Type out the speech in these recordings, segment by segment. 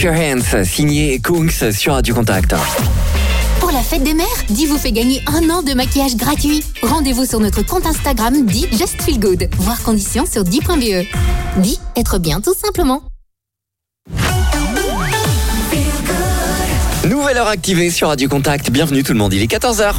Your Hands, signé Kungs sur Radio Contact. Pour la fête des mères, Di vous fait gagner 1 an de maquillage gratuit. Rendez-vous sur notre compte Instagram Di Just Feel Good. Voir conditions sur di.be. Di, être bien tout simplement. Nouvelle heure activée sur Radio Contact. Bienvenue tout le monde, il est 14h.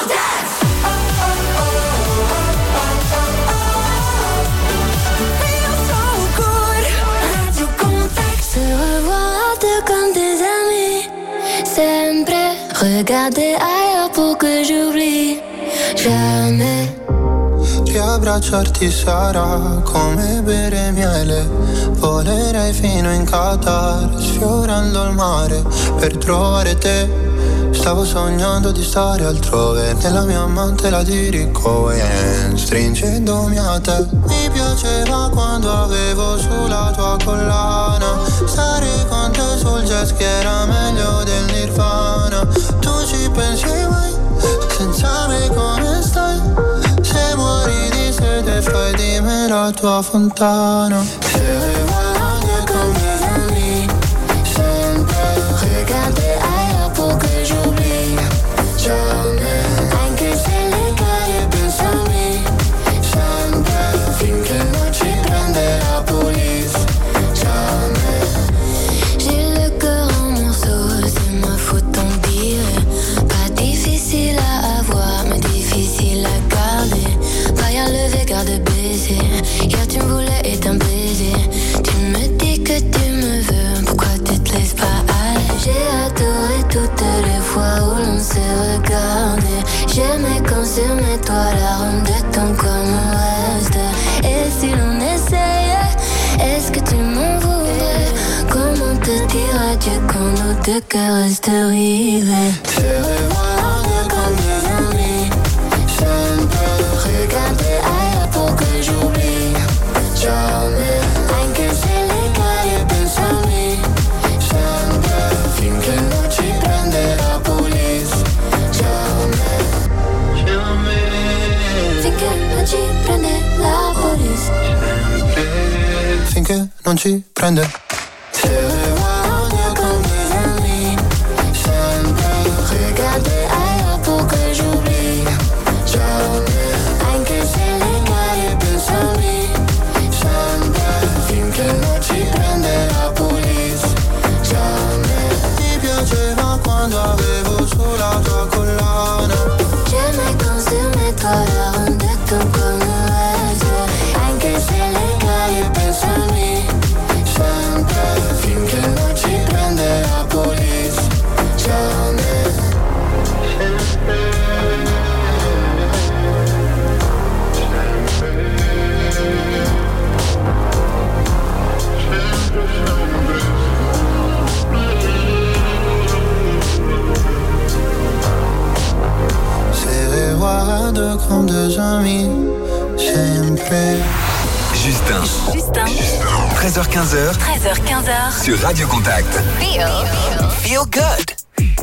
Regardez ailleurs pour que j'oublie jamais. Riabbracciarti sarà come bere miele. Volerei fino in Qatar, sfiorando il mare per trovare te. Stavo sognando di stare altrove, nella mia mantela di Ricohen, stringendomi a te. Mi piaceva quando avevo sulla tua collana, stare con te sul jet ski era meglio del Nirvana. Tu ci pensi mai, senza me come stai? Se muori di sete fai di me la tua fontana. Se guardi con mes amis, sempre regardez ailleurs pour que j'oublie jamais. Anche se le cari pensami, sempre finché non ci prende la police, jamais. J'ai le cœur en morceaux, c'est ma faute tant pire. Pas difficile à avoir, mais difficile à garder. Paille levé, garde baiser. Hier tu me voulais et un baiser. Tu me dis que tu me veux, pourquoi tu te laisses pas aller? J'ai adoré toutes les fois où l'on s'est regardé. J'aimais quand sur mes toits l'arôme de ton corps me reste. Et si l'on essayait, est-ce que tu m'en voudrais? Comment te dire adieu quand nos deux cœurs restent rivés? Se revoir comme des amis, sempre regarder ailleurs pour que j'oublie jamais. Anche se le cari pensami, sempre finché non ci prende la police, jamais. Finché non ci prende la police, finché non ci prende. Se revoir comme des amis, sempre regarder ailleurs pour que j'oublie jamais. Anche se le cari pensami, sempre finché non ci prende la police, jamais. Ti piaceva quando avevo sulla tua collana, j'aimais quand sur mes toits l'arôme de ton corps me reste. Anche se le cari pensami, sempre finché non ci prende la police, jamais. Se regarde comme des amis, sempre. Justin. 13h-15h. 13h-15h. Sur Radio Contact. Feel good.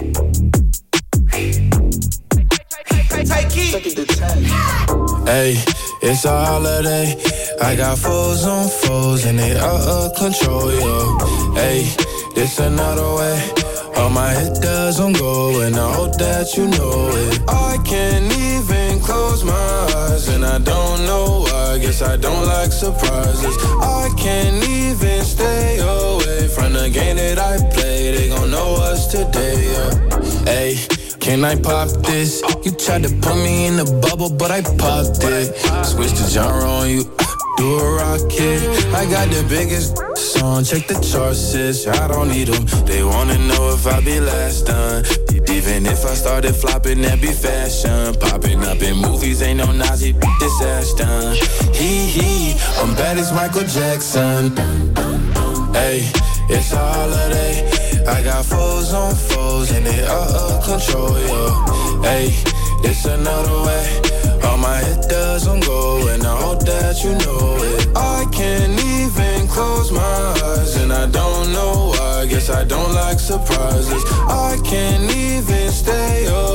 Hey, it's a holiday. I got foes on foes and they out of control, yo. Hey, this another way. All my hit doesn't go and I hope that you know it. I can't even close my eyes and I don't know why. Guess I don't like surprises. I can't even stay away from the game that I play. They gon' know us today, yeah. Hey, can I pop this? You tried to put me in the bubble, but I popped it. Switch the genre on you, do a rocket. I got the biggest song, check the charts, sis. I don't need them. They wanna know if I be last done. Even if I started flopping, that'd be fashion. Popping up in movies, ain't no Nazi, this ass done. Hee, I'm bad as Michael Jackson. Hey, it's a holiday. I got foes on foes and they out of control, yo. Hey, it's another way. All my hit doesn't go and I hope that you know it. I can't even close my eyes and I don't know why. Guess I don't like surprises. I can't even stay away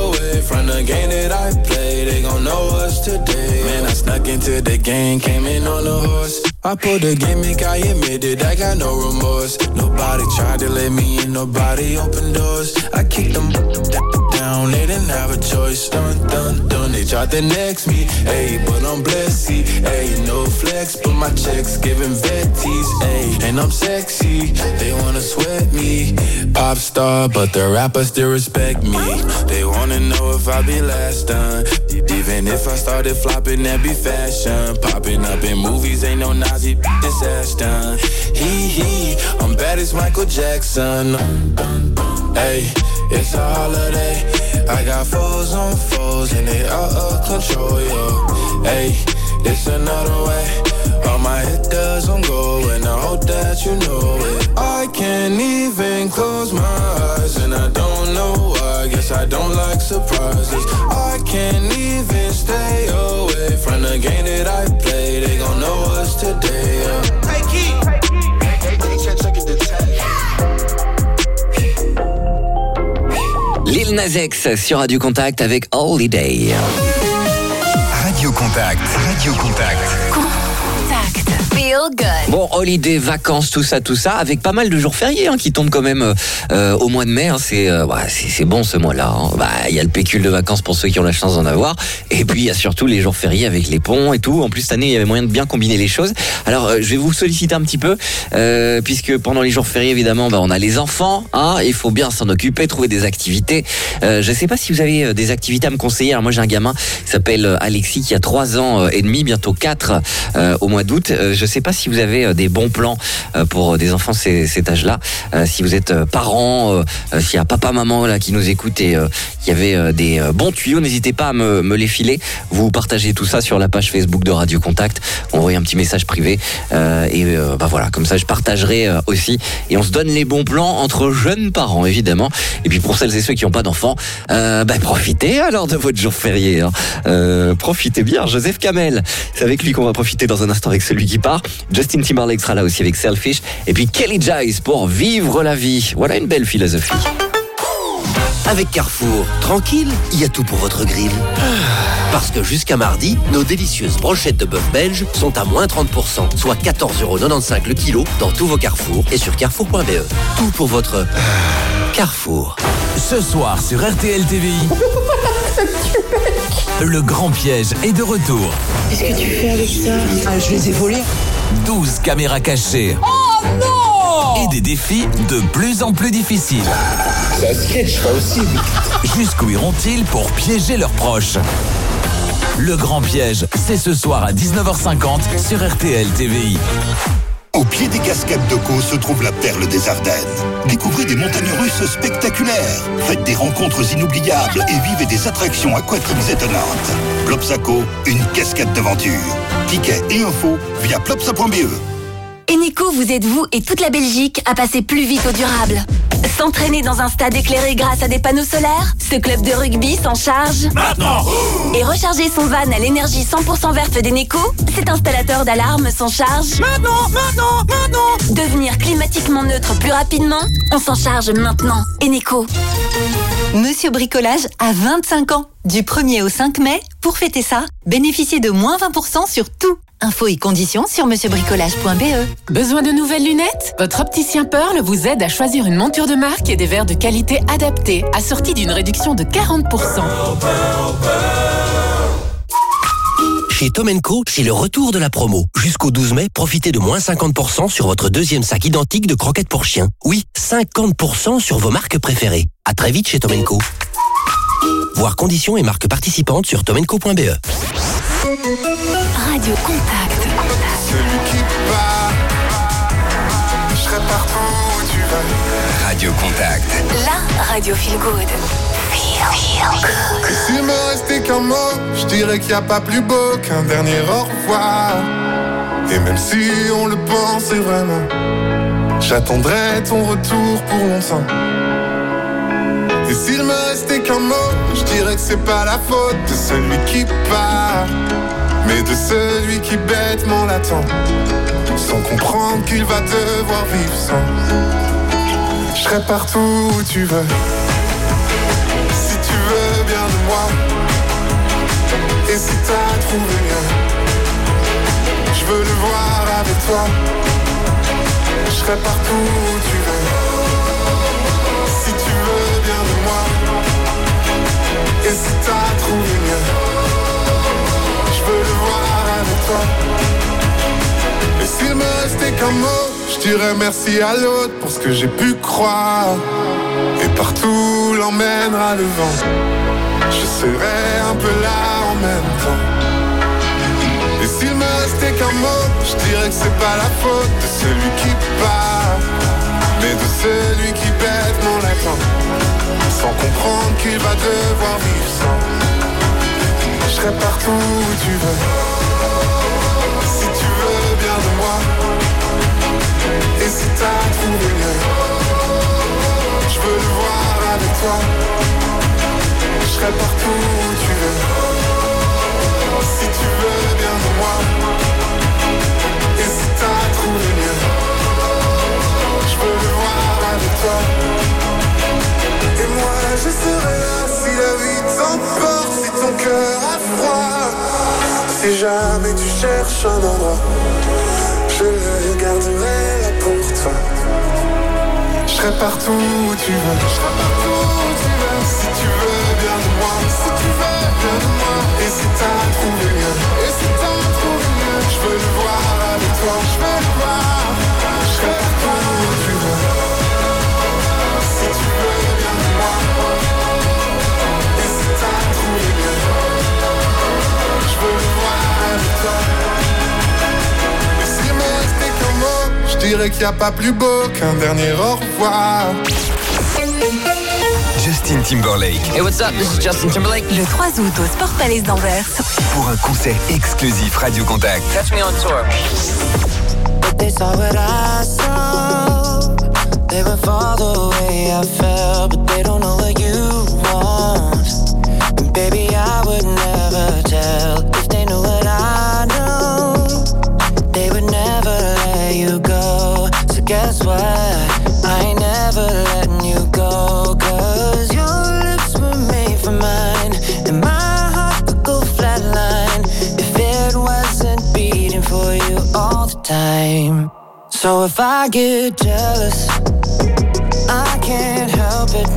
from the game that I play. They gon' know us today. Man, I snuck into the game, came in on a horse. I pulled the gimmick, I admitted I got no remorse. Nobody tried to let me in, nobody opened doors. I kicked them down, they didn't have a choice. Dun, dun, dun, they tried to next me. Ayy, but I'm blessed, ayy, no flex, but my checks giving vetties, ayy. And I'm sexy, they wanna sweat me. Pop star, but the rappers still respect me. They wanna know if I be last done. Even if I started flopping, that be fashion. Popping up in movies, ain't no Nazi, this ass done. Hee, I'm bad as Michael Jackson. Ayy, it's a holiday. I got foes on foes and they out of control, yo. Ayy, it's another way. All my hitters on go and I hope that you know it. I can't even close my eyes and I don't know why. Guess I don't like surprises. I can't even stay away from the game that I play. They gon' know us today, yeah. Hey, Keith. Check it the Lil Nas X sur Radio Contact avec Holiday. Radio Contact. Radio Contact. Feel good. Bon, holiday, vacances, tout ça, avec pas mal de jours fériés qui tombent quand même au mois de mai. C'est bon ce mois-là. Il y a le pécule de vacances pour ceux qui ont la chance d'en avoir. Et puis il y a surtout les jours fériés avec les ponts et tout. En plus cette année, il y avait moyen de bien combiner les choses. Alors je vais vous solliciter un petit peu puisque pendant les jours fériés, évidemment, on a les enfants. Il faut bien s'en occuper, trouver des activités. Je sais pas si vous avez des activités à me conseiller. Alors moi j'ai un gamin qui s'appelle Alexis qui a 3 ans et demi, bientôt 4 au mois d'août. Je sais pas si vous avez des bons plans pour des enfants cet âge-là. Si vous êtes parents, s'il y a papa, maman là qui nous écoute et qui avait des bons tuyaux, n'hésitez pas à me les filer. Vous partagez tout ça sur la page Facebook de Radio Contact. Envoyez un petit message privé voilà, comme ça je partagerai aussi. Et on se donne les bons plans entre jeunes parents évidemment. Et puis pour celles et ceux qui n'ont pas d'enfants, profitez alors de votre jour férié. Profitez bien. Joseph Kamel, c'est avec lui qu'on va profiter dans un instant avec celui qui part. Justin Timberlake sera là aussi avec Selfish. Et puis Kelly Jice pour Vivre la vie. Voilà une belle philosophie. Avec Carrefour, tranquille, il y a tout pour votre grill. Parce que jusqu'à mardi, nos délicieuses brochettes de bœuf belge sont à moins 30%, soit 14,95€ le kilo dans tous vos Carrefour et sur carrefour.be. Tout pour votre Carrefour. Ce soir sur RTL TVI, le grand piège est de retour. Qu'est-ce que tu fais avec ça? Je les ai volés. 12 caméras cachées. Oh non! Et des défis de plus en plus difficiles. C'est un sketch, pas aussi. Jusqu'où iront-ils pour piéger leurs proches? Le grand piège, c'est ce soir à 19h50 sur RTL TVI. Au pied des cascades de Caux se trouve la perle des Ardennes. Découvrez des montagnes russes spectaculaires. Faites des rencontres inoubliables et vivez des attractions aquatiques étonnantes. Plopsaco, une cascade d'aventure. Tickets et infos via plopsa.be. Eneco vous aide, vous et toute la Belgique, à passer plus vite au durable. S'entraîner dans un stade éclairé grâce à des panneaux solaires? Ce club de rugby s'en charge maintenant. Et recharger son van à l'énergie 100% verte d'Eneco? Cet installateur d'alarme s'en charge maintenant. Devenir climatiquement neutre plus rapidement? On s'en charge maintenant. Eneco. Monsieur Bricolage a 25 ans. Du 1er au 5 mai, pour fêter ça, bénéficiez de moins 20% sur tout. Infos et conditions sur monsieurbricolage.be. Besoin de nouvelles lunettes? Votre opticien Pearl vous aide à choisir une monture de marque et des verres de qualité adaptés, assortis d'une réduction de 40%. Chez Tom & Co, c'est le retour de la promo. Jusqu'au 12 mai, profitez de moins 50% sur votre deuxième sac identique de croquettes pour chiens. Oui, 50% sur vos marques préférées. À très vite chez Tom & Co. Voir conditions et marques participantes sur tomandco.be. Radio Contact. Celui qui part, je serai partout où tu vas. Radio Contact. La radio Feel Good. Feel Good. S'il me restait qu'un mot, je dirais qu'il n'y a pas plus beau qu'un dernier au revoir. Et même si on le pensait vraiment, j'attendrai ton retour pour longtemps. Et s'il me restait qu'un mot, je dirais que c'est pas la faute de celui qui part, mais de celui qui bêtement l'attend, sans comprendre qu'il va devoir vivre sans. Je serai partout où tu veux, si tu veux bien de moi. Et si t'as trouvé mieux, je veux le voir avec toi. Je serai partout où tu veux. Si tu veux bien de moi. Et si t'as trouvé mieux, je veux le voir avec toi. Et s'il me restait qu'un mot, je dirais merci à l'autre pour ce que j'ai pu croire. Et partout l'emmènera le vent, je serai un peu là en même temps. Et s'il me restait qu'un mot, je dirais que c'est pas la faute de celui qui part, mais de celui qui bête mon latin, sans comprendre qu'il va devoir vivre sans. Je serai partout où tu veux, si tu veux bien de moi. Et si t'as trouvé mieux, je veux le voir avec toi. Je serai partout où tu veux, si tu veux bien de moi. Et si t'as trouvé mieux, je veux le voir avec toi. Et moi je serai là si la vie t'emporte, si ton cœur a froid. Si jamais tu cherches un endroit, je le garderai là pour toi. Je serai partout où tu veux, je serai partout où tu veux. Si tu veux bien de moi, si tu veux bien de moi. Et si t'as trouvé mieux, et si t'as trouvé mieux, je veux le voir avec toi, je veux le voir. Je serai partout où tu veux, si tu veux bien de moi. Et si t'as trouvé mieux, je veux le voir avec toi. Et s'il me restait qu'un mot, je dirais qu'il n'y a pas plus beau qu'un dernier au revoir. Justin Timberlake. Hey, what's up? This is Justin Timberlake. Le 3 août au Sport Palace d'Anvers. Pour un concert exclusif Radio Contact. Catch me on tour. But they saw what I saw. They would fall the way I felt, but they don't know what you want. And baby, I would never tell if they knew what I know. They would never let you go. So guess what? I ain't never letting you go. 'Cause your lips were made for mine, and my heart would go flatline if it wasn't beating for you all the time. So if I get jealous, I can't help it.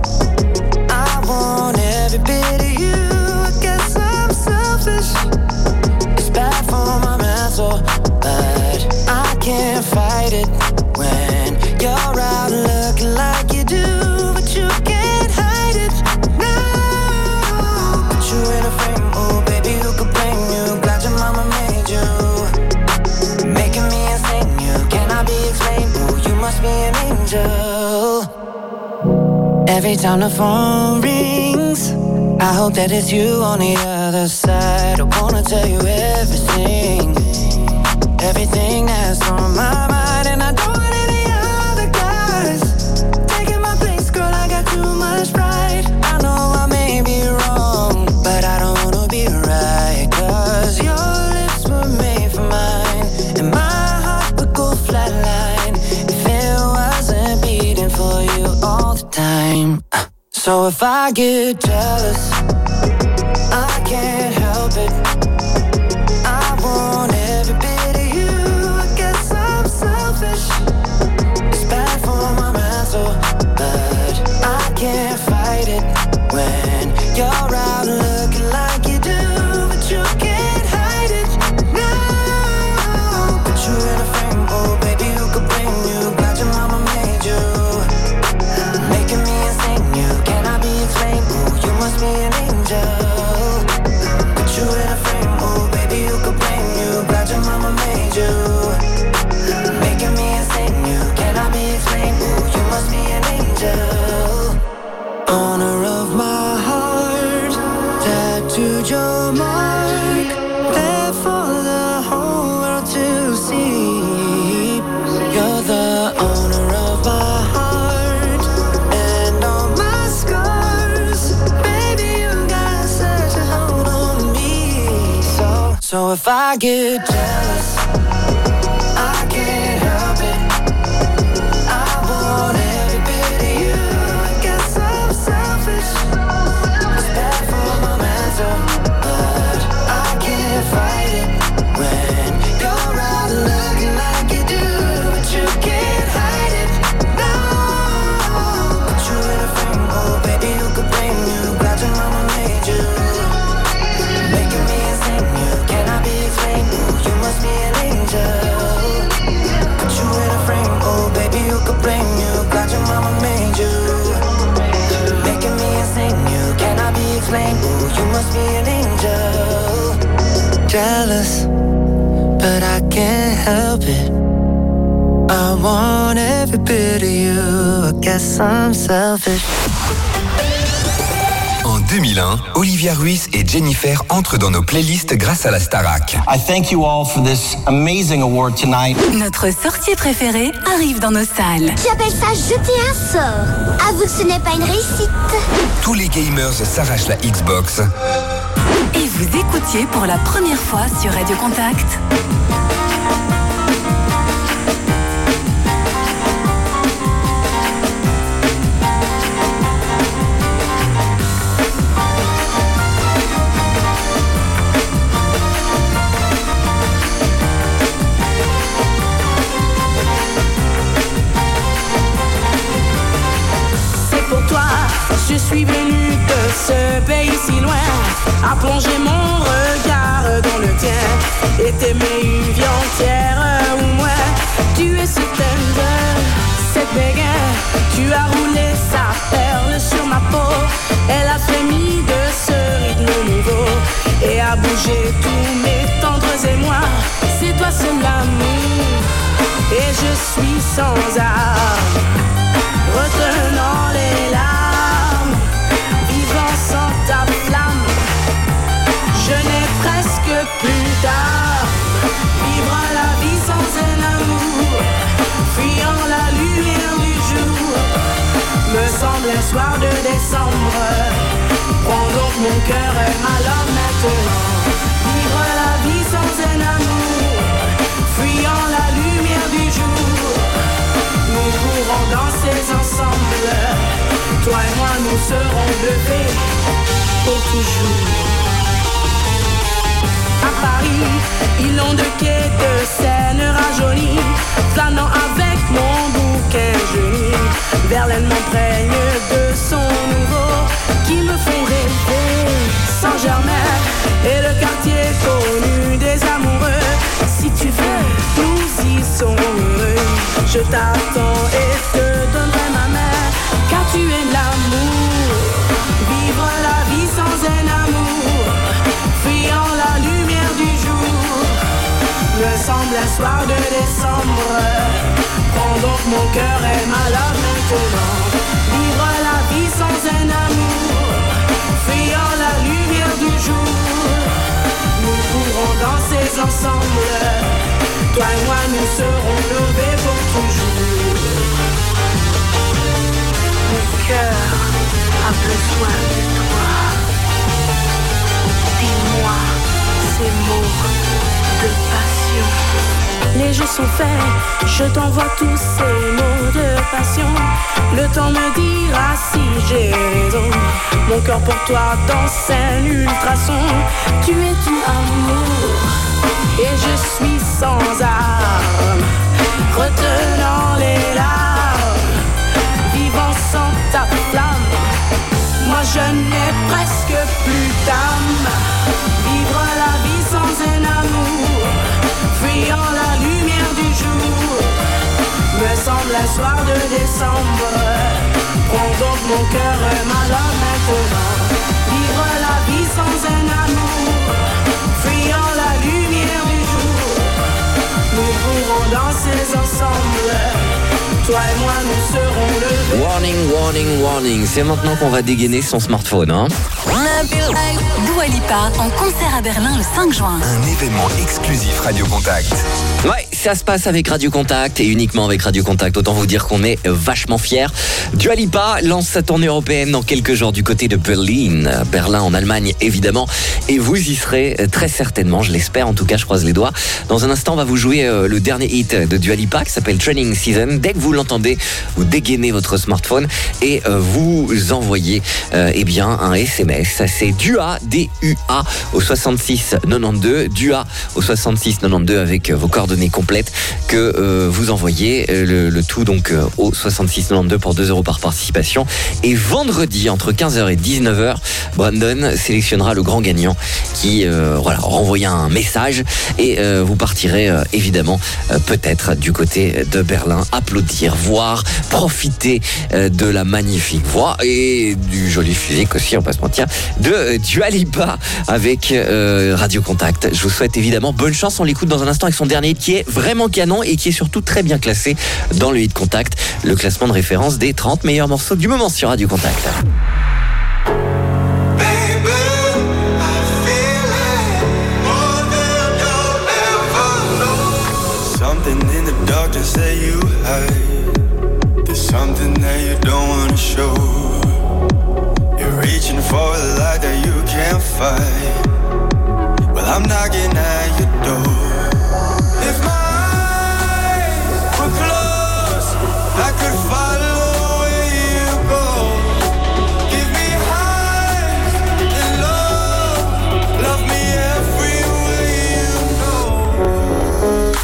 I want every bit of you. I guess I'm selfish. It's bad for my mental, but I can't fight it when you're out looking like you do, but you can't hide it. No, put you in a frame, oh baby, who could blame you? Glad your mama made you, making me insane. You cannot be explained. Oh, you must be an angel. Every time the phone rings, I hope that it's you on the other side. I wanna tell you everything, everything that's on my mind. And I don't want any other guys taking my place, girl, I got too much pride. I know I may be wrong, but I don't wanna be right. 'Cause your lips were made for mine, and my heart would go flatline if it wasn't beating for you all the time. So if I get jealous, I can't help it. I want every bit of you. I guess I'm selfish. It's bad for my mental, but I can't fight it when you're out looking like you do, but you can't hide it. No, put you in a frame, oh baby, who could blame you? Glad your mama made you, making me insane. You cannot be explained. Oh, you must be an angel. Put you in a frame, oh baby, who could blame you? Glad your mama made you, making me insane. You cannot be explained. Oh, you must be an angel. Owner of my heart, tattooed your mark, there for the whole world to see. You're the owner of my heart and all my scars. Baby, you got such a hold on me. So if I get jealous, I can't help it. I want every bit of you. I guess I'm selfish. It's bad for jealous, but I can't help it. I want every bit of you, I guess I'm selfish. En 2001, Olivia Ruiz et Jennifer entrent dans nos playlists grâce à la Starac. I thank you all for this amazing award tonight. Notre sorcier préféré arrive dans nos salles. J'appelle ça jeter un sort. Avoue que ce n'est pas une réussite. Tous les gamers s'arrachent la Xbox. Et vous écoutiez pour la première fois sur Radio Contact. Je suis venu de ce pays si loin, à plonger mon regard dans le tien, et t'aimer une vie entière ou moins. Tu es ce tender, cette béguin, tu as roulé sa perle sur ma peau. Elle a frémi de ce rythme nouveau, et a bougé tous mes tendres émois. C'est toi seul l'amour, et je suis sans âme, retenant les larmes, vivant sans ta flamme. Je n'ai presque plus d'âme, vivre la vie sans un amour, fuyant la lumière du jour, me semble un soir de décembre. Prends donc mon cœur et ma langue maintenant, vivre la vie sans un amour, fuyant la lumière du jour, nous pourrons danser ensemble. Toi et moi nous serons levés pour toujours. À Paris, ils ont de quai de Seine rajeunie, flânant avec mon bouquin joli. Verlaine m'imprègne de son nouveau, qui me font rêver. Saint-Germain et le quartier connu des amoureux. Si tu veux, nous y sommes heureux. Je t'attends et te donnerai ma main, car tu es l'amour. Vivre la vie sans un amour, fuyant la lumière du jour, me semble un soir de décembre. Prends donc mon cœur et ma love maintenant, vivre la vie sans un amour, fuyant la lumière du jour, nous pourrons danser ensemble. Toi et moi nous serons levés pour toujours. Mon cœur a besoin de toi. Dis-moi ces mots de passion. Les jeux sont faits, je t'envoie tous ces mots de passion. Le temps me dira si j'ai raison. Mon cœur pour toi danse un ultrason. Tu es du amour et je suis sans armes, retenant les larmes, vivant sans ta flamme. Moi je n'ai presque plus d'âme, vivre la vie sans un amour, fuyant la lumière du jour, me semble un soir de décembre. Prends donc mon cœur et ma love maintenant, vivre la vie sans un amour, fuyant la lumière du jour, nous pourrons danser ensemble. Toi et moi nous serons levés. Warning, warning, warning. C'est maintenant qu'on va dégainer son smartphone, hein. Dua Lipa en concert à Berlin le 5 juin. Un événement exclusif Radio Contact. Ouais, ça se passe avec Radio Contact et uniquement avec Radio Contact. Autant vous dire qu'on est vachement fiers. Dua Lipa lance sa tournée européenne dans quelques jours du côté de Berlin en Allemagne évidemment. Et vous y serez très certainement, je l'espère en tout cas, je croise les doigts. Dans un instant, on va vous jouer le dernier hit de Dua Lipa qui s'appelle Training Season. Dès que vous l'entendez, vous dégainez votre smartphone et vous envoyez eh bien un SMS. C'est DUA, D-U-A au 66 92, DUA au 66 92 avec vos coordonnées complètes que vous envoyez le tout donc au 66 92 pour 2 € par participation. Et vendredi entre 15h et 19h, Brandon sélectionnera le grand gagnant qui renvoie un message et vous partirez évidemment peut-être du côté de Berlin applaudir, voir, profiter de la la magnifique voix et du joli physique aussi, on va pas se mentir, de Dua Lipa avec Radio Contact. Je vous souhaite évidemment bonne chance. On l'écoute dans un instant avec son dernier hit qui est vraiment canon et qui est surtout très bien classé dans le Hit Contact, le classement de référence des 30 meilleurs morceaux du moment sur Radio Contact. Something in the darkness that you hide. There's something that you don't wanna show. You're reaching for the light that you can't fight. Well, I'm knocking at your door. If my eyes were closed, I could follow where you go. Give me highs and low. Love me everywhere you go.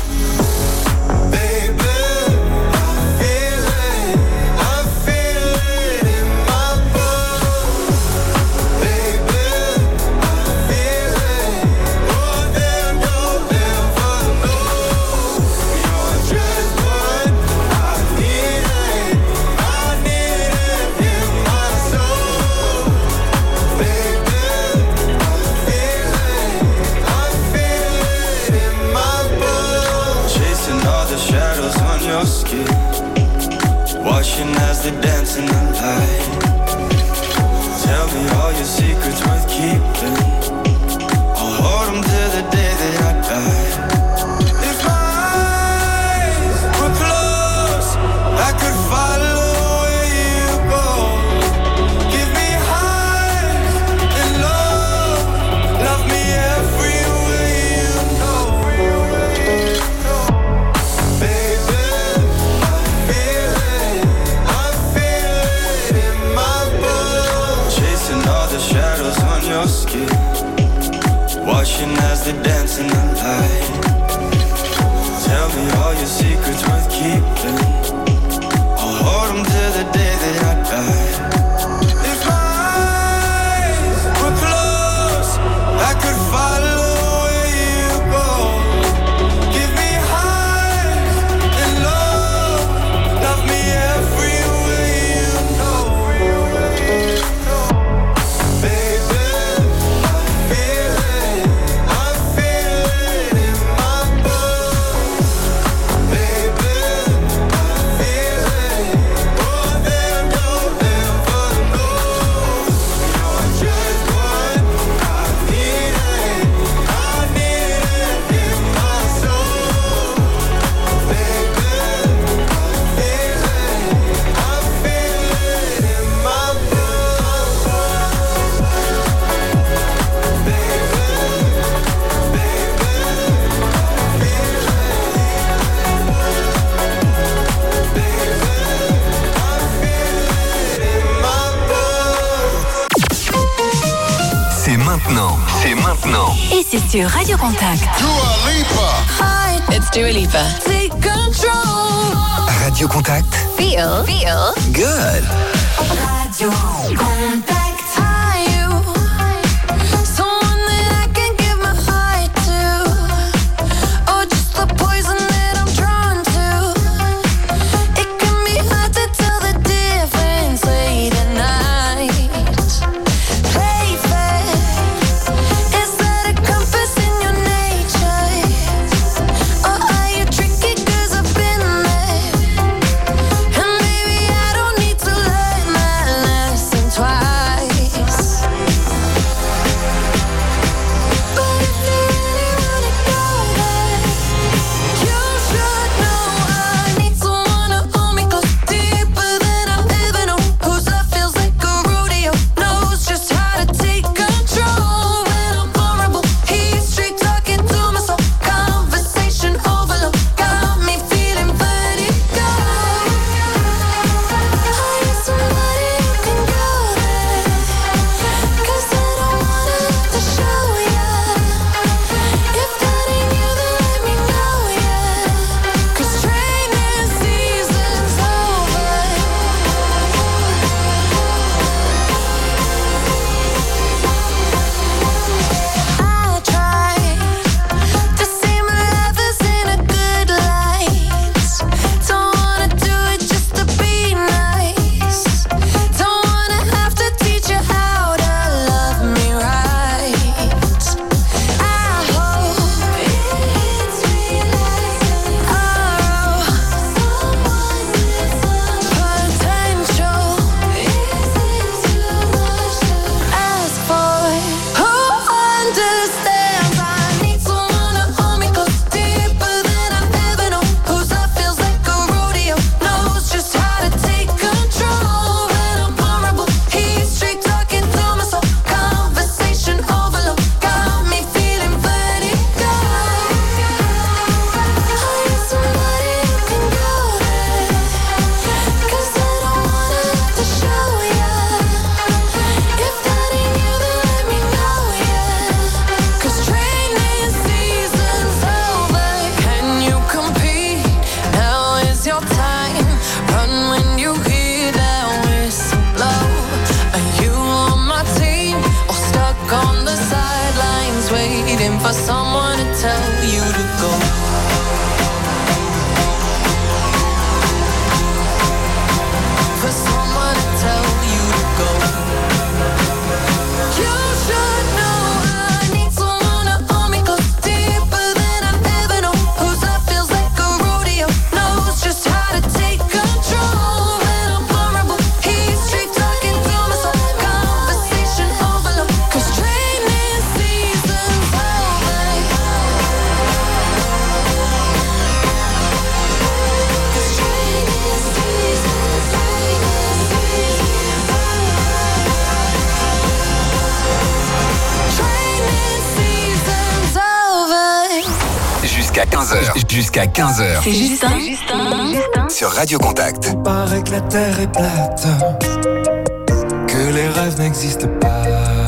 Watching as they dance in the light. Tell me all your secrets worth keeping. I'll hold them till the day that I die. If my eyes were closed, I could follow where you go. Give me highs and low. Love me everywhere you go. Baby, shadows on your skin, watching as they dance in the light. Tell me all your secrets worth keeping. I'll hold them till the day that I die. If my eyes were closed, I could follow where you go. Give me highs and low. Love me everywhere you go. C'est maintenant. Et c'est sur Radio Contact. Dua Lipa. Hi, it's Dua Lipa. Take control. Radio Contact. Feel Good. Radio Contact. Are you someone that I can give my heart to? Or just the poison that I'm drawn to? It can be hard to tell the difference late at night. Play fair. Is that a compass in your nature? Or are you tricky 'cause I've been there? And maybe I don't need to learn my lesson twice. someone to tell you to go. For someone to tell you to go. You should know I need someone to hold me close, deeper than I've ever known. Whose love feels like a rodeo, knows just how to take control. When I'm vulnerable, he's straight talking to my soul. Conversation overload, 'cause training season's over. 'Cause training season's Jusqu'à 15h. Jusqu'à 15h. C'est Justin. Sur Radio Contact. Il paraît que la terre est plate, que les rêves n'existent pas,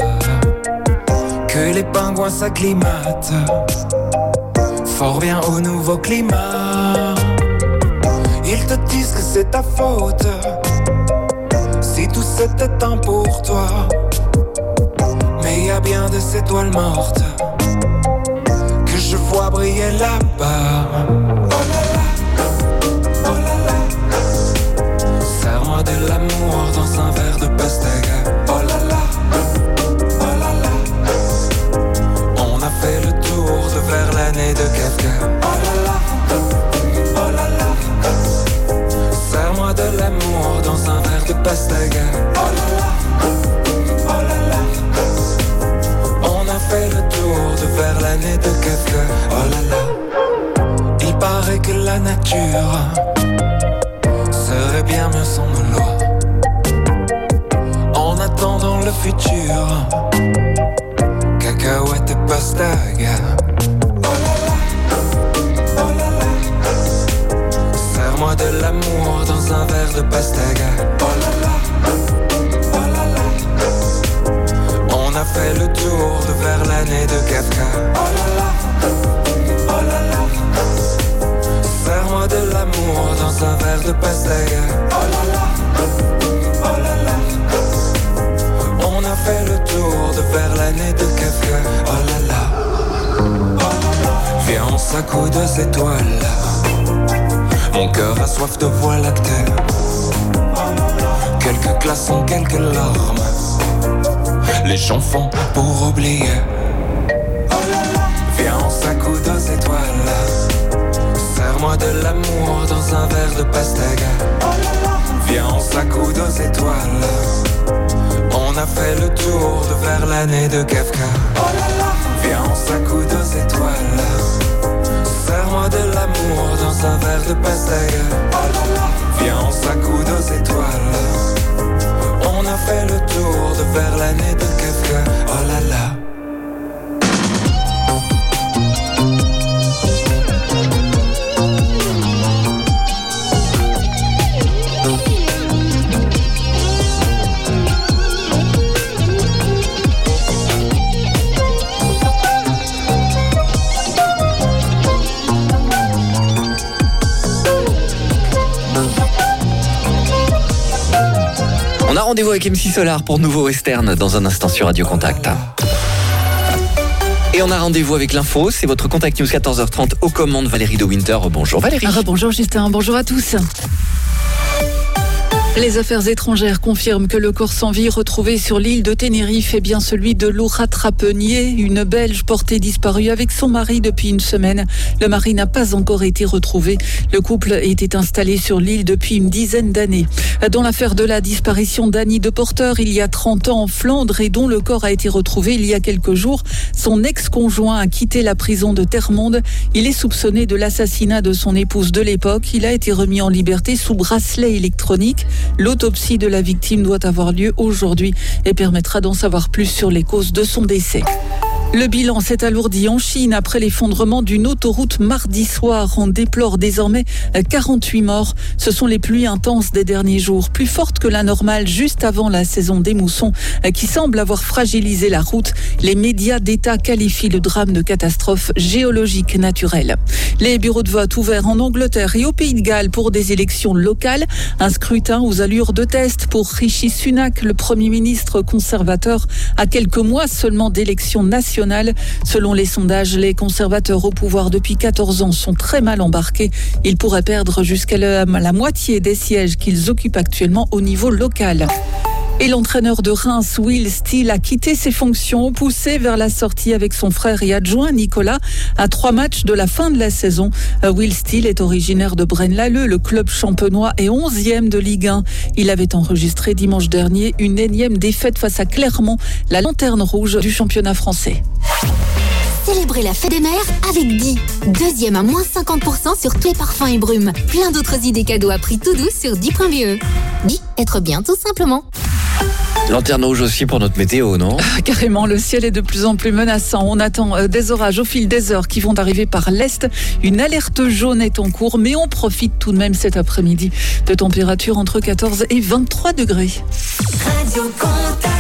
que les pingouins s'acclimatent fort bien au nouveau climat. Ils te disent que c'est ta faute si tout c'était un pour toi. Mais y a bien des étoiles mortes que je vois briller là-bas. Oh là là, oh là là. Serre-moi de l'amour dans un verre de pastèque. Oh là là, oh là là. On a fait le tour de Verlaine et de Kafka. Oh là là, oh là là. Serre-moi de l'amour dans un verre de pastèque. Oh là là, oh là là. On a fait le tour de Verlaine et de Kafka. Oh là là. Il paraît que la nature serait bien mieux sans nos lois. En attendant le futur, cacahuètes et pastèque. Oh là là, oh là là. Serre-moi de l'amour dans un verre de pastèque. Oh là là, oh là là. On a fait le tour de Verlaine et de Kafka. Oh là là, oh là là. Serre-moi de l'amour dans un verre de pastèque. Oh là là, oh là là. On a fait le tour de Verlaine et de Kafka. Oh là là, oh là là. Viens, on s'accoude aux étoiles. Mon cœur a soif de voie lactée. Quelques glaçons, quelques larmes. Les gens font pour oublier. Viens, on s'accoude aux étoiles. Serre-moi de l'amour dans un verre de pastèque. Viens, on s'accoude aux étoiles. On a fait le tour de Verlaine et de Kafka. Viens, on s'accoude aux étoiles. Serre-moi de l'amour dans un verre de pastèque. Viens, on s'accoude aux étoiles. On a fait le tour de Verlaine et de Kafka. Oh là là. On a rendez-vous avec MC Solar pour Nouveau Western dans un instant sur Radio Contact. Et on a rendez-vous avec l'info, c'est votre Contact News 14h30 aux commandes Valérie de Winter. Bonjour Valérie. Bonjour Justin, bonjour à tous. Les affaires étrangères confirment que le corps sans vie retrouvé sur l'île de Tenerife est bien celui de Laura Trapenier, une Belge portée disparue avec son mari depuis une semaine. Le mari n'a pas encore été retrouvé. Le couple était installé sur l'île depuis une dizaine d'années. Dans l'affaire de la disparition d'Annie de Porter, il y a 30 ans en Flandre et dont le corps a été retrouvé il y a quelques jours, son ex-conjoint a quitté la prison de Termonde. Il est soupçonné de l'assassinat de son épouse de l'époque. Il a été remis en liberté sous bracelet électronique. L'autopsie de la victime doit avoir lieu aujourd'hui et permettra d'en savoir plus sur les causes de son décès. Le bilan s'est alourdi en Chine après l'effondrement d'une autoroute mardi soir. On déplore désormais 48 morts. Ce sont les pluies intenses des derniers jours, plus fortes que la normale juste avant la saison des moussons, qui semblent avoir fragilisé la route. Les médias d'État qualifient le drame de catastrophe géologique naturelle. Les bureaux de vote ouverts en Angleterre et au Pays de Galles pour des élections locales. Un scrutin aux allures de test pour Rishi Sunak, le Premier ministre conservateur, à quelques mois seulement d'élections nationales. nationale. Selon les sondages, les conservateurs au pouvoir depuis 14 ans sont très mal embarqués. Ils pourraient perdre jusqu'à la moitié des sièges qu'ils occupent actuellement au niveau local. Et l'entraîneur de Reims, Will Steele, a quitté ses fonctions, poussé vers la sortie avec son frère et adjoint Nicolas à 3 matchs de la fin de la saison. Will Steele est originaire de Braine-l'Alleud, le club champenois est 11e de Ligue 1. Il avait enregistré dimanche dernier une énième défaite face à Clermont, la lanterne rouge du championnat français. Célébrez la fête des mères avec Di. 2e à moins 50% sur tous les parfums et brumes. Plein d'autres idées cadeaux à prix tout doux sur Di.be. Di, être bien tout simplement. Lanterne rouge aussi pour notre météo, non ? Carrément, le ciel est de plus en plus menaçant. On attend des orages au fil des heures qui vont arriver par l'est. Une alerte jaune est en cours, mais on profite tout de même cet après-midi de températures entre 14 et 23 degrés. Radio Contact.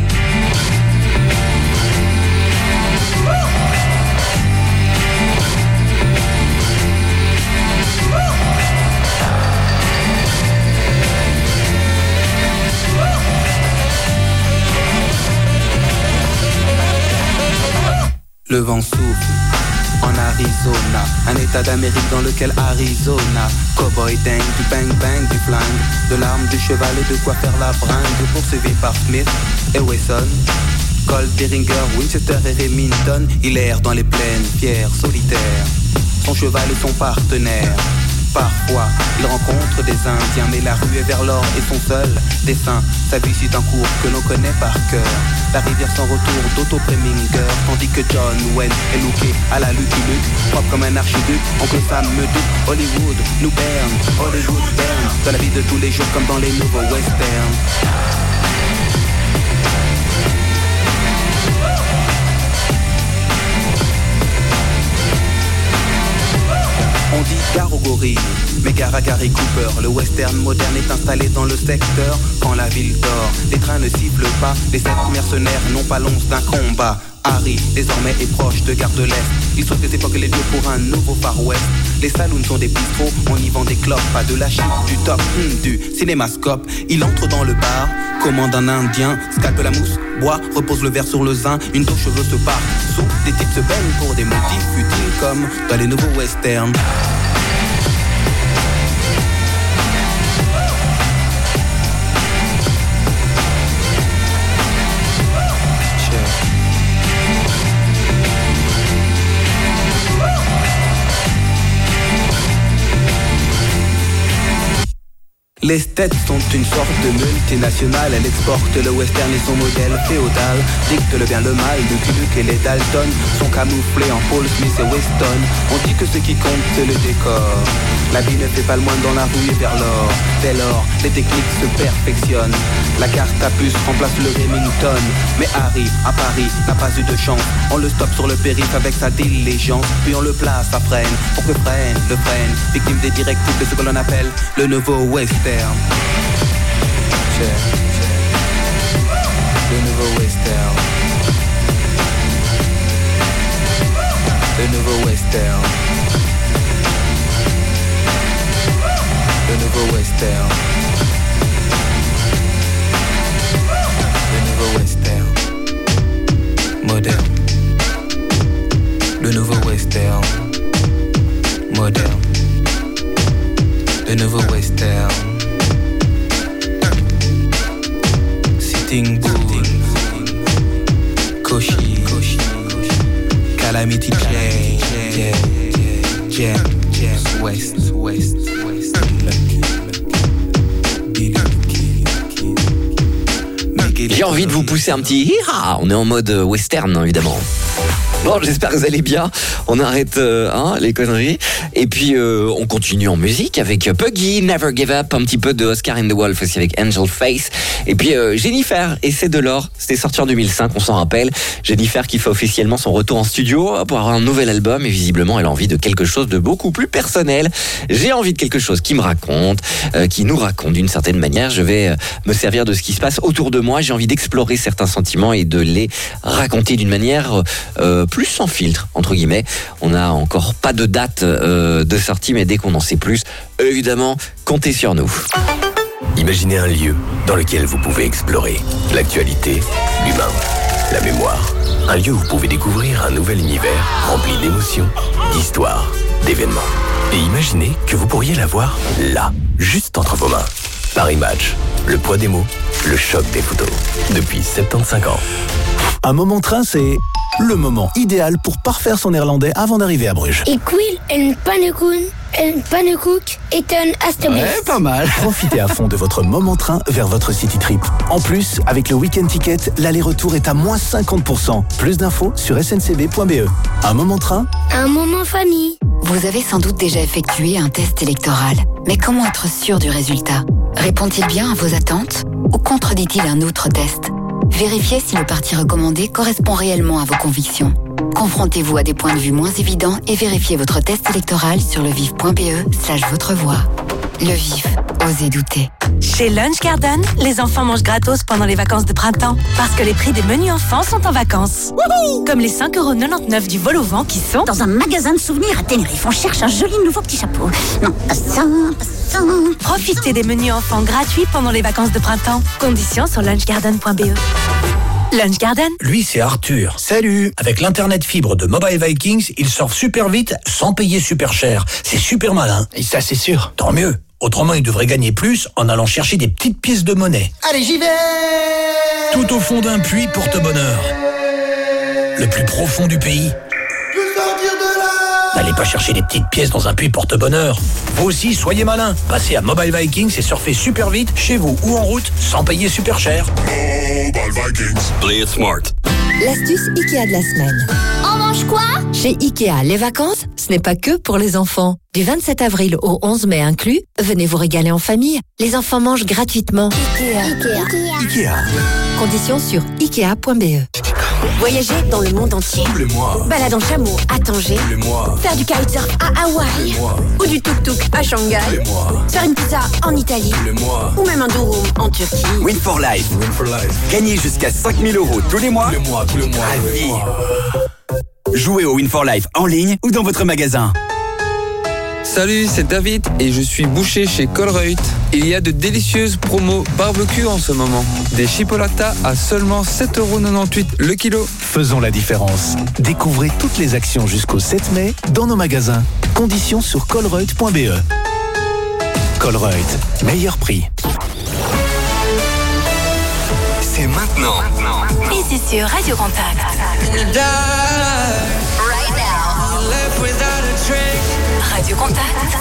Le vent souffle en Arizona, un état d'Amérique dans lequel Arizona. Cowboy dingue, du bang bang, du flingue, de l'arme, du cheval et de quoi faire la bringue. Poursuivi par Smith et Wesson, Colt, Derringer, Winchester et Remington. Il erre dans les plaines, fier, solitaire, son cheval est son partenaire. Parfois, il rencontre des Indiens, mais la rue est vers l'or et son seul dessin. Sa vie suit un cours que l'on connaît par cœur. La rivière sans retour d'Otto Preminger, tandis que John Wayne est looké à la Lucky Luke, propre comme un archiduc. Oncle Sam me doute, Hollywood nous berne, Hollywood berne, dans la vie de tous les jours comme dans les nouveaux westerns. On dit gare aux gorilles, mais gare à Gary Cooper. Le western moderne est installé dans le secteur. Quand la ville dort, les trains ne sifflent pas. Les 7 mercenaires n'ont pas l'once d'un combat. Harry, désormais, est proche de Gare de l'Est. Il sauve des époques et les lieux pour un nouveau Far West. Les saloons sont des bistrots, on y vend des clopes. Pas de la chip, du top, du cinémascope. Il entre dans le bar, commande un indien, scalpe la mousse, boit, repose le verre sur le zin. Une dos cheveux se part, sous des types se baignent pour des motifs futiles comme dans les nouveaux westerns. Les States sont une sorte de multinationale. Elle exporte le western et son modèle féodal. Dicte le bien, le mal, Lucky Luke et les Dalton sont camouflés en Paul Smith et Weston. On dit que ce qui compte c'est le décor. La vie ne fait pas le moine dans la rue et vers l'or. Dès lors, les techniques se perfectionnent. La carte à puce remplace le Remington. Mais Harry, à Paris, n'a pas eu de chance. On le stoppe sur le périph' avec sa diligence. Puis on le place à freine, pour que freine, le freine. Victime des directives de ce que l'on appelle le nouveau western. Le nouveau western. Le nouveau western. Le nouveau western. Le nouveau western. Moderne. Le nouveau western. Moderne. Le nouveau western. Sitting Bull, Koshi, Calamity Jane, West, J'ai envie de vous pousser un petit hi-ha. On est en mode western, évidemment. Bon, j'espère que vous allez bien. On arrête les conneries. Et puis, on continue en musique avec Puggy, Never Give Up, un petit peu de Oscar and the Wolf aussi avec Angel Face. Et puis, Jennifer et C'est de l'or. C'était sorti en 2005, on s'en rappelle. Jennifer qui fait officiellement son retour en studio pour avoir un nouvel album. Et visiblement, elle a envie de quelque chose de beaucoup plus personnel. J'ai envie de quelque chose qui me raconte, qui nous raconte d'une certaine manière. Je vais me servir de ce qui se passe autour de moi. J'ai envie d'explorer certains sentiments et de les raconter d'une manière plus sans filtre, entre guillemets. On n'a encore pas de date de sortie, mais dès qu'on en sait plus, évidemment, comptez sur nous. Imaginez un lieu dans lequel vous pouvez explorer l'actualité, l'humain, la mémoire, Un lieu où vous pouvez découvrir un nouvel univers rempli d'émotions, d'histoires, d'événements. Et imaginez que vous pourriez l'avoir là, juste entre vos mains. Paris Match, le poids des mots, le choc des photos. Depuis 75 ans. Un moment train, c'est le moment idéal pour parfaire son néerlandais avant d'arriver à Bruges. Ik wil een pannenkoek et un astorbief. Ouais, pas mal. Profitez à fond de votre moment train vers votre city trip. En plus, avec le week-end ticket, l'aller-retour est à moins 50%. Plus d'infos sur sncb.be. Un moment train, un moment famille. Vous avez sans doute déjà effectué un test électoral. Mais comment être sûr du résultat? Répond-il bien à vos attentes ou contredit-il un autre test? Vérifiez si le parti recommandé correspond réellement à vos convictions. Confrontez-vous à des points de vue moins évidents et vérifiez votre test électoral sur levif.be/votre voix. Le Vif, osez douter. Chez Lunch Garden, les enfants mangent gratos pendant les vacances de printemps parce que les prix des menus enfants sont en vacances. Wouhou! Comme les 5,99€ du vol au vent qui sont dans un magasin de souvenirs à Tenerife. On cherche un joli nouveau petit chapeau. Non, pas ça, pas ça. Profitez des menus enfants gratuits pendant les vacances de printemps. Conditions sur lunchgarden.be. Lunch Garden. Lui, c'est Arthur. Salut. Avec l'internet fibre de Mobile Vikings, il surfe super vite sans payer super cher. C'est super malin. Et ça, c'est sûr. Tant mieux. Autrement, il devrait gagner plus en allant chercher des petites pièces de monnaie. Allez, j'y vais! Tout au fond d'un puits porte-bonheur. Le plus profond du pays. N'allez pas chercher des petites pièces dans un puits porte-bonheur. Vous aussi, soyez malin. Passez à Mobile Vikings et surfez super vite, chez vous ou en route, sans payer super cher. Mobile Vikings. Play it smart. L'astuce Ikea de la semaine. On mange quoi? Chez Ikea, les vacances, ce n'est pas que pour les enfants. Du 27 avril au 11 mai inclus, venez vous régaler en famille. Les enfants mangent gratuitement. Ikea. Conditions sur ikea.be. Voyager dans le monde entier. Tous les mois. Balade en chameau à Tanger. Tous les mois. Faire du kitesurf à Hawaï. Ou du tuk-tuk à Shanghai. Tous les mois. Faire une pizza en Italie. Tous les mois. Ou même un durum en Turquie. Win for Life. Win for Life. Gagnez jusqu'à 5 000 € tous les mois. Tous les mois, tous les mois. À vivre. Jouez au Win for Life en ligne ou dans votre magasin. Salut, c'est David et je suis boucher chez Colruyt. Il y a de délicieuses promos barbecue en ce moment. Des chipolatas à seulement 7,98€ le kilo. Faisons la différence. Découvrez toutes les actions jusqu'au 7 mai dans nos magasins. Conditions sur colruyt.be. Colruyt, meilleur prix. C'est maintenant. Et c'est sur Radio Contact. Radio Contact.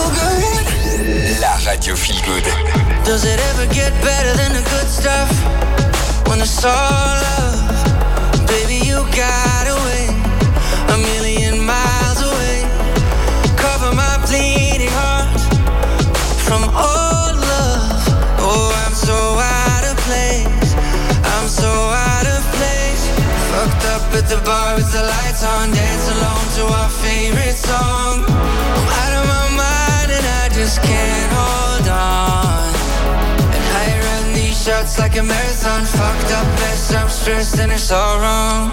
La radio feel good. Does it ever get better than the good stuff? When it's all love, baby, you got away 1,000,000 miles away. Cover my bleeding heart from old love. Oh, I'm so out of place. I'm so out of place. Fucked up at the bar with the lights on, dance alone to our favorite song. I'm out of my mind and I just can't hold on. And I run these shots like a marathon. Fucked up mess, I'm stressed and it's all wrong.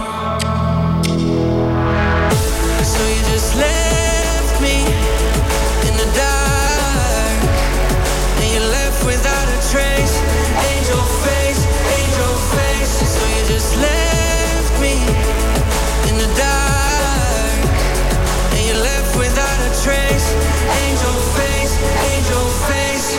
So you just left me in the dark, and you left without a trace. Angel face, angel face. So you just left me in the dark, and you left without a trace. Angel face, angel face.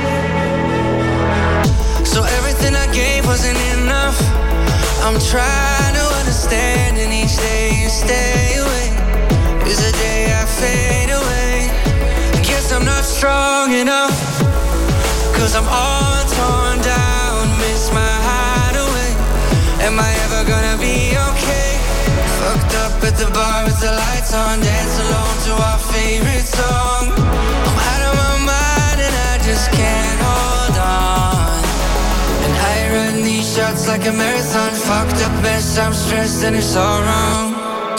So everything I gave wasn't enough. I'm trying to understand, and each day you stay away is the day I fade away. Guess I'm not strong enough, 'cause I'm all torn down, miss my hideaway. Am I ever gonna be okay? Fucked up at the bar with the lights on, dance alone to our favorite song. I'm out of my mind and I just can't hold on. And I run these shots like a marathon. Fucked up mess, I'm stressed and it's all wrong.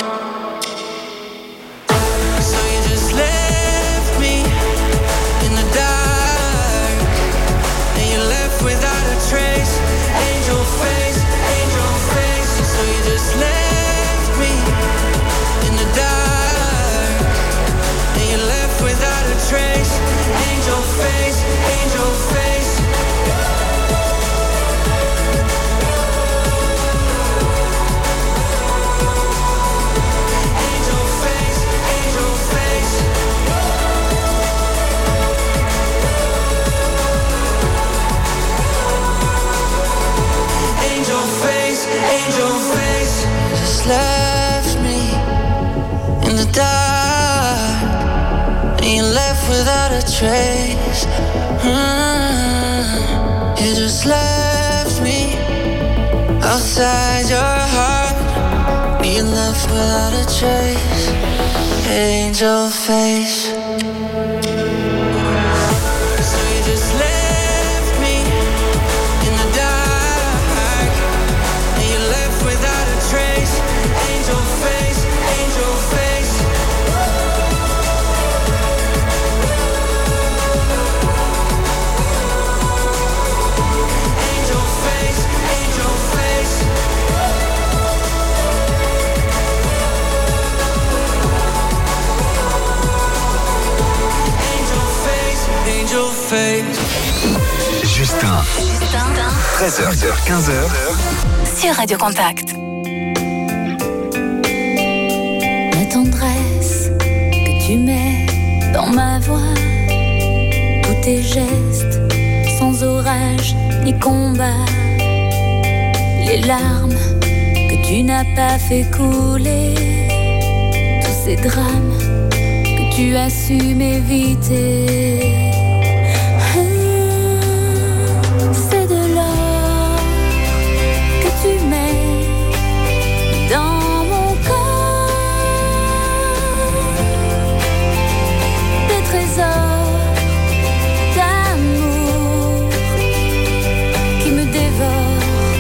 So you just left me in the dark, and you left without a trace. Angel face, angel face. So you just left me in the dark, and you left without a trace. Angel face, angel face. just left me in the dark, and you left without a trace. You just left me outside your heart, you left without a trace. Angel face. So you just left me in the dark, and you left without a trace. Angel face, angel face. Angel face, angel face. Angel face. Justin. 13h, 15h. Sur Radio Contact. La tendresse que tu mets dans ma voix, tous tes gestes sans orage ni combat, les larmes que tu n'as pas fait couler, tous ces drames que tu as su m'éviter. C'est de l'or que tu mets dans mon corps, des trésors d'amour qui me dévorent.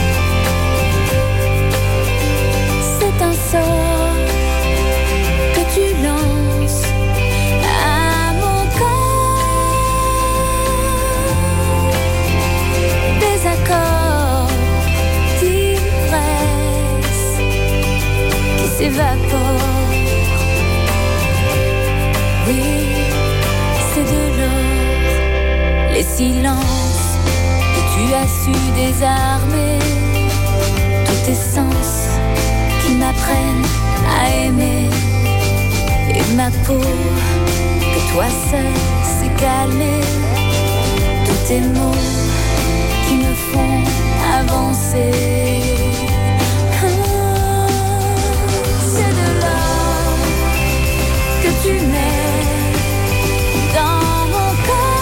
C'est un sort que tu lances à mon corps, des accords d'ivresse qui s'évaporent. Oui, c'est de l'or, les silences que tu as su désarmer, tous tes sens qui m'apprennent à aimer, et ma peau que toi seul sais calmer, tous tes mots qui me font avancer. C'est de l'or que tu mets dans mon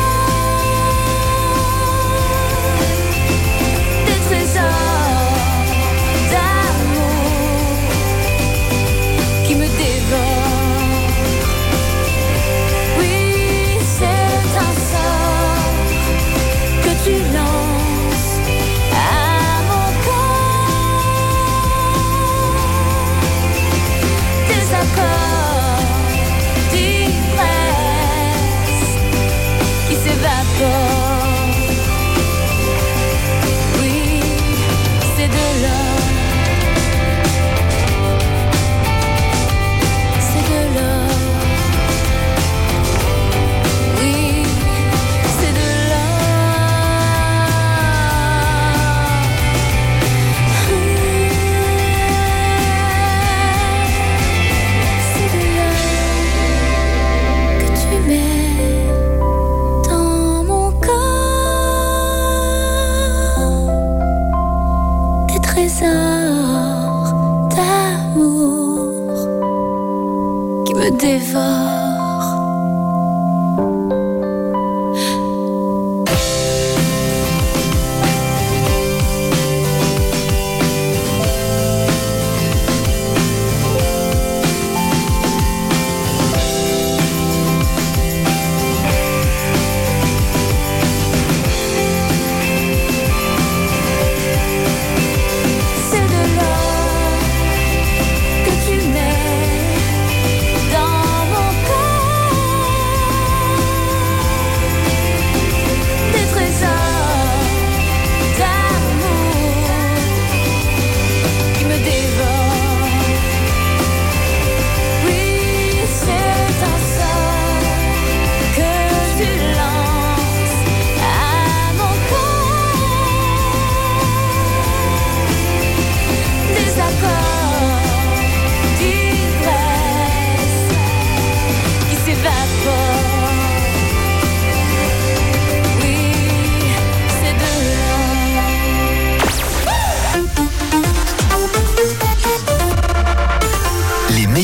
corps, des trésors d'amour qui me dévorent. Oui, c'est un sort que tu lances à mon corps, des accords d'ivresse qui s'évaporent. Oui, c'est de l'or, c'est de l'or. Oui, c'est de c'est de l'or que tu mets dans mon corps, des trésors d'amour qui me dévorent. C'est de l'or que tu mets dans mon corps.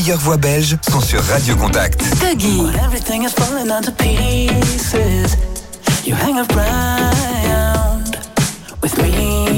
meilleures voix belges sont sur Radio Contact. Puggy. When everything is falling into pieces, you hang around with me.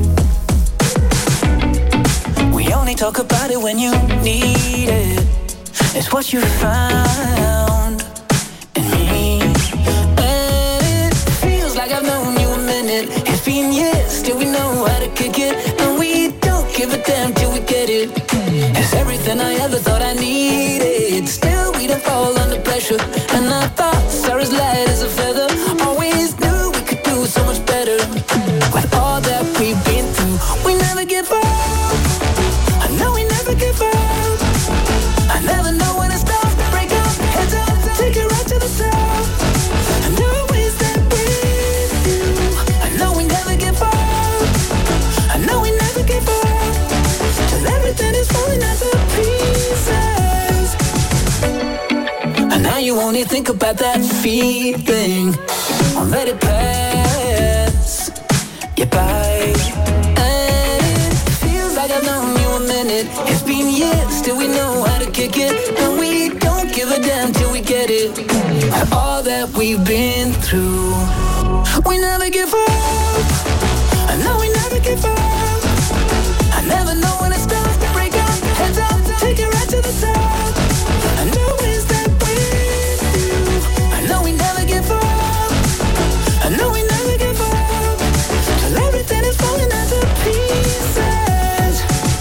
We only talk about it when you need it. It's what you found in me. And it feels like I've known you a minute. It's been years, still we know how to kick it. And we don't give a damn till we get it. It's everything I ever thought I needed. Still we don't fall under pressure. And I thought are as light as a feather. Always knew we could do so much better. With all that we've been through, we never give up. I know we never give up. I never know when it stops. Break up, heads up, take it right to the top. I know always that with you. I know we never give up. I know we never give up. Till everything is falling into pieces. And now you only think about that feeling. Won't let it pass you by. And it feels like I've known you a minute. It's been years, still we know how to kick it. And we don't give a damn till we get it. And all that we've been through, we never give up. I know we never give up. I never know when it starts to break up. Heads up, take it right to the top. I know it's that with you. I know we never give up. I know we never give up. Till everything is falling into pieces.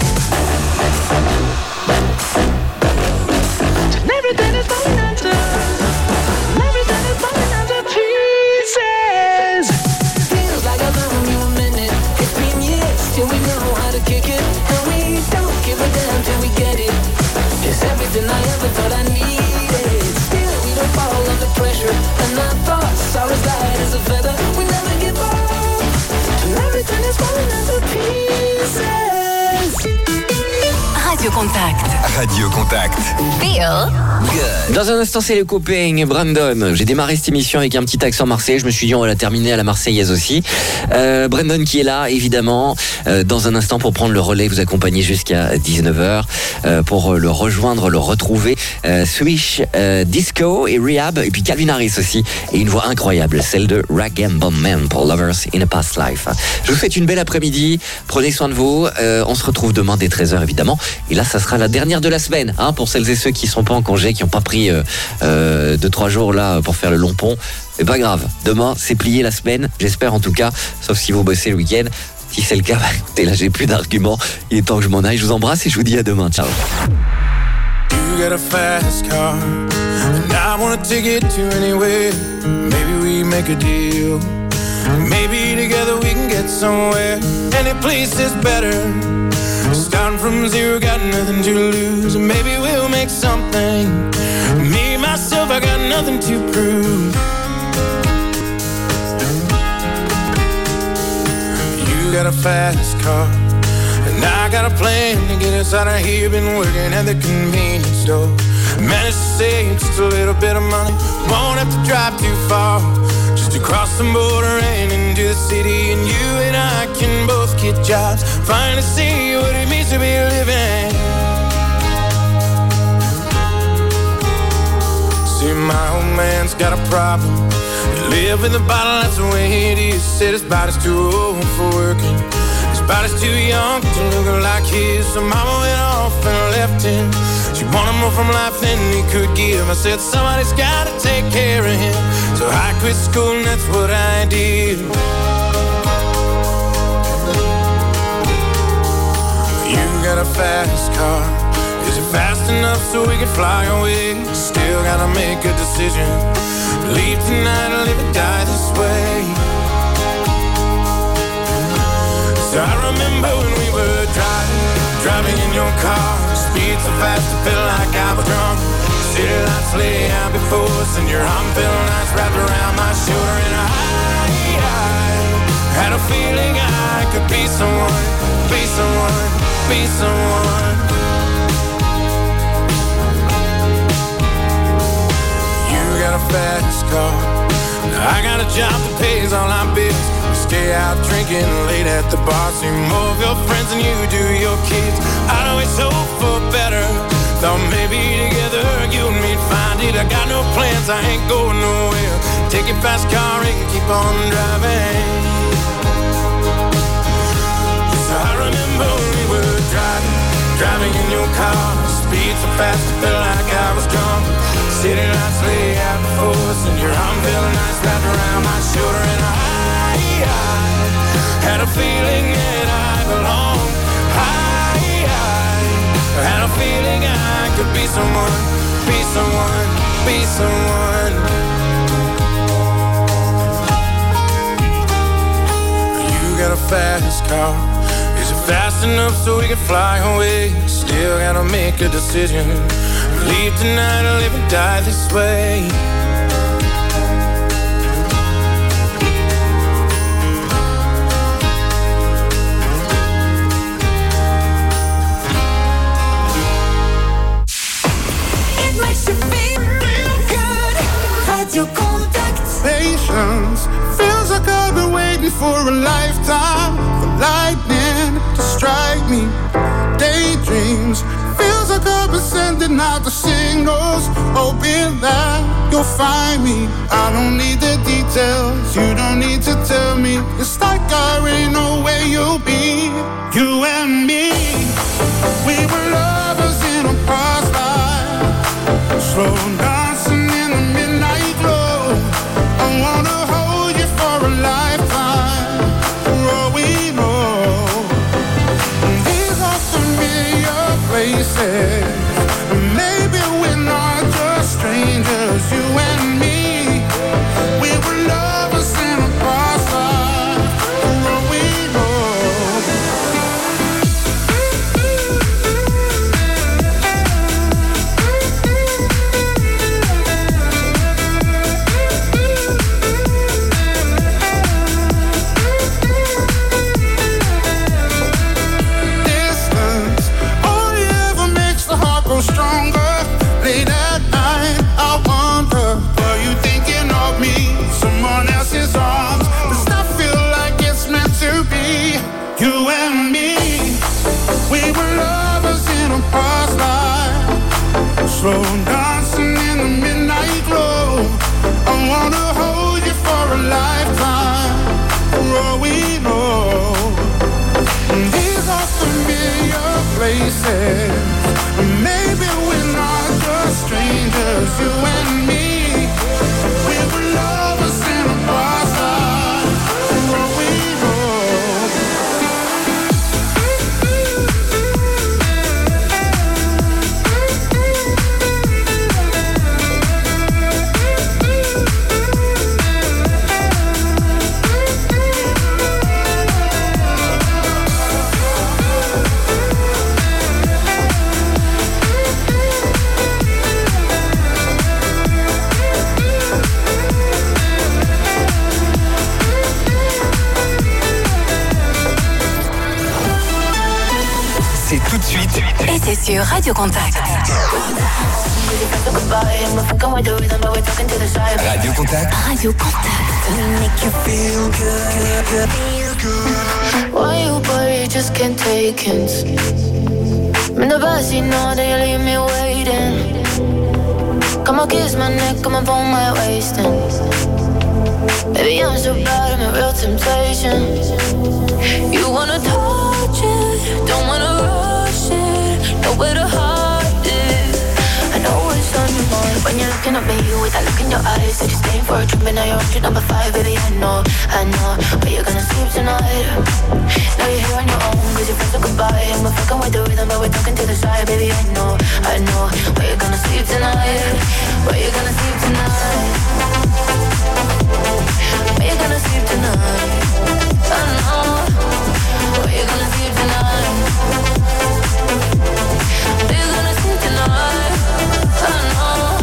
Till everything is falling into. Everything is falling into pieces. Feels like I've known you a minute. It's been years, still we know how to kick it. And we don't give a damn till we get it. It's everything I ever thought I needed. Still we don't fall under pressure. And our thoughts are as light as a feather. We never give up. Till everything is falling into pieces. Radio Contact. Radio Contact. Feel good. Dans un instant, c'est les copains. Brandon, j'ai démarré cette émission avec un petit accent marseillais. Je me suis dit, on va la terminer à la marseillaise aussi. Brandon qui est là, évidemment, dans un instant pour prendre le relais, vous accompagner jusqu'à 19h, pour le rejoindre, le retrouver. Swish, Disco et Rehab, et puis Calvin Harris aussi. Et une voix incroyable, celle de Rag & Bone Man pour Lovers in a Past Life. Je vous souhaite une belle après-midi. Prenez soin de vous. On se retrouve demain dès 13h, évidemment. Et là, ça sera la dernière de la semaine, hein, pour celles et ceux qui sont pas en congé, qui n'ont pas pris 2-3 jours là pour faire le long pont. C'est pas grave. Demain, c'est plié la semaine. J'espère en tout cas, sauf si vous bossez le week-end. Si c'est le cas, écoutez, là, j'ai plus d'arguments. Il est temps que je m'en aille. Je vous embrasse et je vous dis à demain. Ciao. You got a fast car, and I wanna take it to anywhere. Maybe we make a deal. Maybe together we can get somewhere. Any place is better. Starting from zero, got nothing to lose. Maybe we'll make something. Me, myself, I got nothing to prove. You got a fast car, and I got a plan to get us out of here. Been working at the convenience store. Managed to save just a little bit of money. Won't have to drive too far. Just across the border and into the city. And you and I can both get jobs. Finally see what it means to be living. See, my old man's got a problem. He live in the bottle, that's the way it is. Said his body's too old for working. His body's too young to look like his. So mama went off and left him. She wanted more from life than he could give. I said somebody's gotta take care of him. So I quit school and that's what I did. You got a fast car. Is it fast enough so we can fly away? Still gotta make a decision. Leave tonight or live or die this way. So I remember when we were driving in your car. Speed so fast it felt like I was drunk. City lights lay out before us and your arm felt nice wrapped around my shoulder. And I had a feeling I could be someone, be someone, be someone. You got a fast car, I got a job that pays all our bills. We stay out drinking late at the bar. See more of your friends than you do your kids. I'd always hope for better. Thought got no plans, I ain't going nowhere. Take your fast car and keep on driving. So I remember we were driving in your car. Speed so fast, I felt like I was drunk. City lights lay out before us, and your arm felt nice wrapped around my shoulder. And I had a feeling that I belonged. I had a feeling I could be someone, be someone, be someone. You got a fast car. Is it fast enough so we can fly away? Still gotta make a decision. Leave tonight or live and die this way. Patience feels like I've been waiting for a lifetime for lightning to strike me. Daydreams feels like I've been sending out the signals, hoping that you'll find me. I don't need the details, you don't need to tell me. It's like I already know where you'll be. You and me, we were lovers in a past life, slow dancing in the midnight glow. I wanna hold you for a lifetime, for all we know. These are familiar places, maybe we're not just strangers. You and me, we were lovers in a past life, for all we know. Stronger late at night, I wonder, are you thinking of me? Someone else's arms, does that feel like it's meant to be? You and me, we were lovers in a past life, slow dancing in the midnight glow. I wanna hold you for a lifetime, for all we know. These are familiar places, maybe we're not just strangers. You and me, we were lovers in a past life, for all we know. C'est tout de suite. Et c'est sur Radio Contact. Radio Contact. Radio Contact. Make you feel good. Why you worry, just can't take hints. In the bus, you know that you leave me waiting. Come on, kiss my neck, come on, pull my waist in. Baby, I'm so bad, I'm a real temptation. You wanna touch it, don't wanna rush it, nowhere to hide it. I know it's on your mind when you're looking at me with that look in your eyes. Said you're staying for a trip, but now you're up to number 5. Baby, I know, where you're gonna sleep tonight. Now you're here on your own, cause your friends are goodbye. And we're fucking with the rhythm, but we're talking to the side. Baby, I know, where you're gonna sleep tonight. Where you're gonna sleep tonight. Where you gonna sleep tonight? I know. Where you gonna sleep tonight? Where you gonna sleep tonight? I know.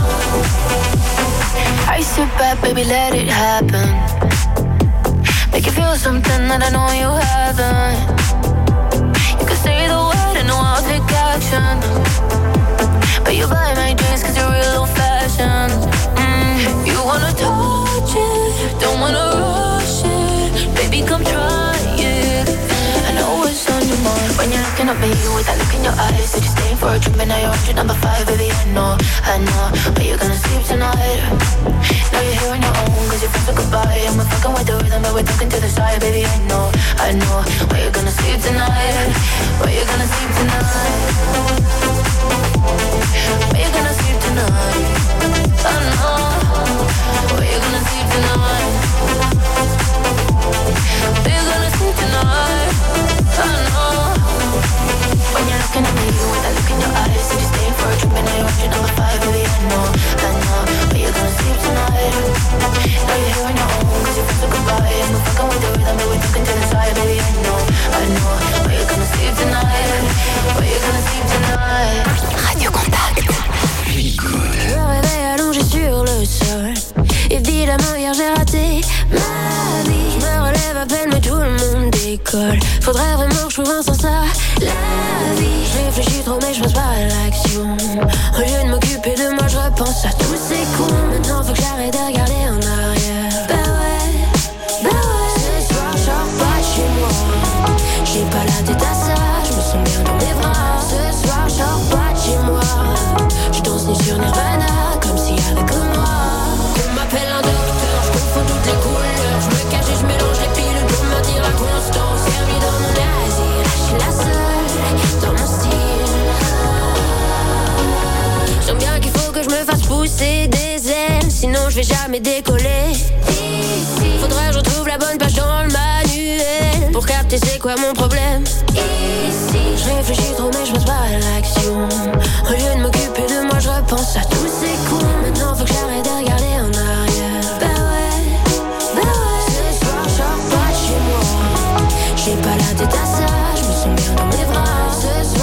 I sit back, baby, let it happen. Make you feel something that I know you haven't. You can say the word and I'll take action. But you buy my drinks cause you're real old-fashioned. You wanna touch it, don't wanna rush it. Baby, come try it. I know it's on your mind when you're looking at at me with that look in your eyes. Said you're staying for a drink, but now you're on number 5. Baby, I know, but you're gonna sleep tonight. Now you're here on your own, cause your friends are goodbye. And we're fucking with the rhythm, but we're talking to the side. Baby, I know, but you're gonna sleep tonight. But you're gonna sleep tonight. But you're gonna sleep tonight. I know, but you're gonna sleep tonight. But you're gonna sleep tonight. I know. When you're looking at me with that look in your eyes, said you're staying for a drink, but now you're on number 5. Baby, I know, but you're gonna sleep tonight. Now you're here on your own, cause your friends are goodbye. And we're fucking with the rhythm, but we're talking to the side. Baby, I know, but you're gonna sleep tonight. But you're gonna sleep tonight. Radio Contact. Je me réveille allongé sur le sol. Évidemment hier j'ai raté ma vie. Je me relève à peine mais tout le monde décolle. Faudrait vraiment que je trouve un sens à la vie. Je réfléchis trop mais je passe pas à l'action. Au lieu de m'occuper de moi je repense à tous ces cons. Maintenant faut que j'arrête de regarder en arrière. Bah ouais. Ce soir je sors pas de chez moi. J'ai pas la tête à ça, je me sens bien dans mes bras. Ce soir je sors pas de chez moi. Je danse ni sur Nirvana, comme s'il y avait que moi. On m'appelle un docteur, je confonds toutes les couleurs. Je me cache et je mélange les pilules pour maintenir la constance. Servi dans mon asile, je suis la seule dans mon style. J'aime bien qu'il faut que je me fasse pousser des ailes, sinon je vais jamais décoller. Faudrait que je retrouve la bonne page dans le manuel pour capter c'est quoi mon problème. Ici, je réfléchis trop mais je passe pas à l'action. Au lieu de m'occuper de moi, je repense à tous ces